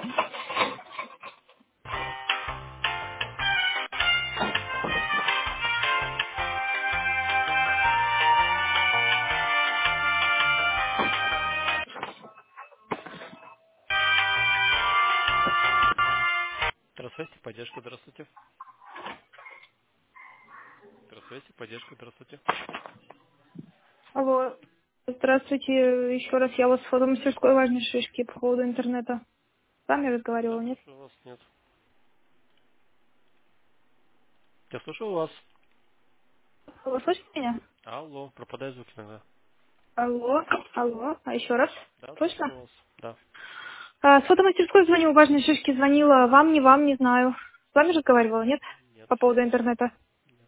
Здравствуйте, поддержка, здравствуйте. Здравствуйте, поддержка, здравствуйте. Алло, здравствуйте, еще раз. Я у вас в фотомастерской важной шишки по поводу интернета. С вами Я разговаривала, нет? слушаю вас, нет. Я слушаю вас. Вы слышите меня? Алло, пропадает звук иногда. Алло, алло, а еще раз. Да, Слышно? слушаю вас. Да. С фотомастерской звоню, важной шишки звонила. Вам, не знаю. С вами разговаривала, нет? Нет. По поводу интернета. Нет.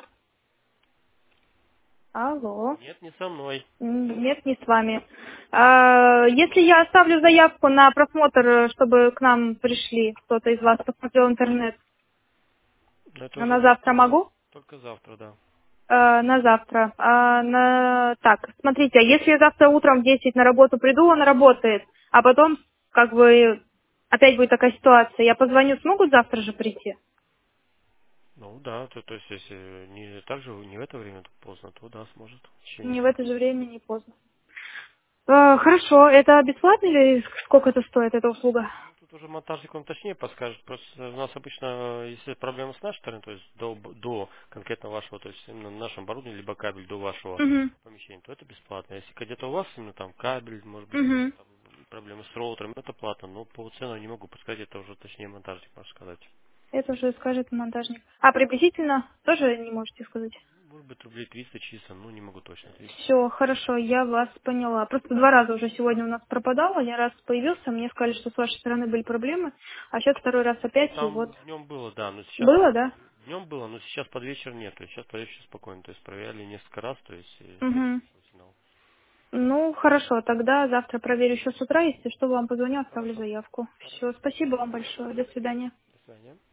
Алло. Нет, не со мной. Нет, не с вами. Если я оставлю заявку на просмотр, чтобы к нам пришли, кто-то из вас посмотрел интернет, Но это а уже на будет завтра могу? только завтра, да. На завтра. Так, смотрите, если я завтра утром в 10 на работу приду, он работает, а потом, как бы, опять будет такая ситуация, я позвоню, смогут завтра же прийти? Ну да, то есть если не так же, не в это время, то поздно, то да, сможет. В течение. Не в это же время, не поздно. Хорошо, это бесплатно или сколько это стоит, эта услуга? Ну, тут уже монтажник вам точнее подскажет. Просто у нас обычно, если проблема с нашей стороны, то есть до конкретно вашего, то есть именно на нашем оборудовании, либо кабель до вашего Угу, помещения, то это бесплатно. Если где-то у вас именно там кабель, может быть, угу. там проблемы с роутером, это платно. Но по цену я не могу подсказать, это уже точнее монтажник может сказать. Это уже скажет монтажник. А приблизительно тоже не можете сказать? Может быть, рублей 300 чисто, ну не могу точно ответить. Все, хорошо, я вас поняла. Просто два раза уже сегодня у нас пропадало, один раз появился, мне сказали, что с вашей стороны были проблемы, а сейчас второй раз Ну, опять, и вот. там днем было, да, но сейчас Было, да? днем было, но сейчас под вечер нет. То есть сейчас под вечер спокойно. То есть проверяли несколько раз, то есть Угу. шел сигнал. Ну, хорошо, тогда завтра проверю еще с утра, если что, вам позвоню, оставлю Хорошо. заявку. Хорошо. Все, спасибо вам большое, до свидания. До свидания.